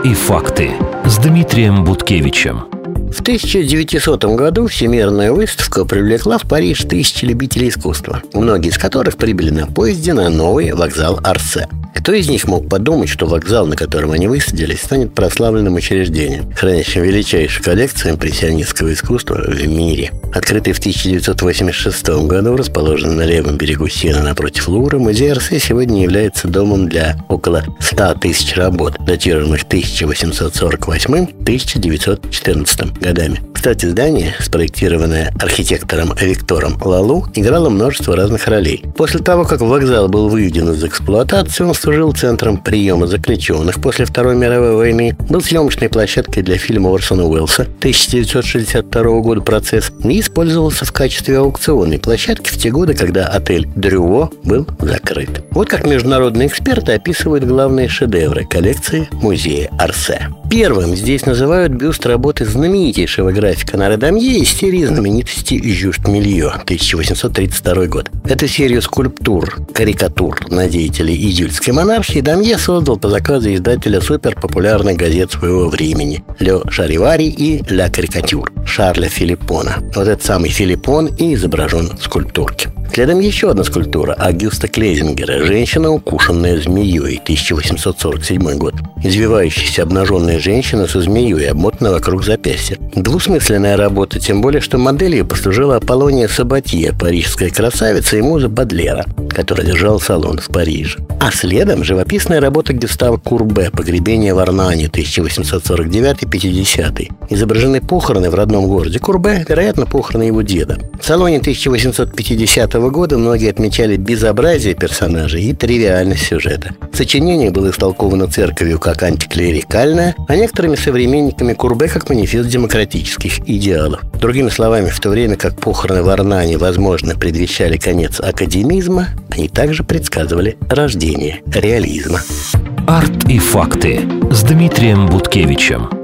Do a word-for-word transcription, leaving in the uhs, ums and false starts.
и факты с Дмитрием Буткевичем. В тысяча девятисотом году Всемирная выставка привлекла в Париж тысячи любителей искусства, многие из которых прибыли на поезде на новый вокзал Орсе. Кто из них мог подумать, что вокзал, на котором они высадились, станет прославленным учреждением, хранящим величайшую коллекцию импрессионистского искусства в мире? Открытый в тысяча девятьсот восемьдесят шестом году, расположенный на левом берегу Сены напротив Лувра, музей Орсе сегодня является домом для около ста тысяч работ, датированных тысяча восемьсот сорок восьмым — тысяча девятьсот четырнадцатым годами. Кстати, здание, спроектированное архитектором Виктором Лалу, играло множество разных ролей. После того, как вокзал был выведен из эксплуатации, он служил центром приема заключенных после Второй мировой войны, был съемочной площадкой для фильма Орсона Уэллса тысяча девятьсот шестьдесят второго года «Процесс» и использовался в качестве аукционной площадки в те годы, когда отель Дрюво был закрыт. Вот как международные эксперты описывают главные шедевры коллекции музея Орсе. Первым здесь называют бюст работы знаменитейшего графика Оноре Домье из серии знаменитости «Жюст Мильо» тысяча восемьсот тридцать второй год. Эту серию скульптур, карикатур на деятелей июльской монархии Домье создал по заказу издателя суперпопулярных газет своего времени «Ле Шаривари» и «Ля Карикатюр» Шарля Филиппона. Вот этот самый Филиппон и изображен в скульптурке. Следом еще одна скульптура Агюста Клейзингера «Женщина, укушенная змеей» тысяча восемьсот сорок седьмой год. Извивающаяся обнаженная женщина со змеей, обмотанной вокруг запястья. Двусмысленная работа, тем более, что моделью послужила Аполлония Сабатье, парижская красавица и муза Бодлера, которая держала салон в Париже. А следом живописная работа Гюстава Курбе «Погребение в Арнане» тысяча восемьсот сорок девятый — пятидесятый. Изображены похороны в родном городе Курбе, вероятно, похороны его деда. В салоне тысяча восемьсот пятидесятого года многие отмечали безобразие персонажей и тривиальность сюжета. Сочинение было истолковано церковью как антиклерикальное, а некоторыми современниками Курбе как манифест демократических идеалов. Другими словами, в то время как похороны в Арнане, возможно, предвещали конец академизма, они также предсказывали рождение реализма. Арт и факты с Дмитрием Буткевичем.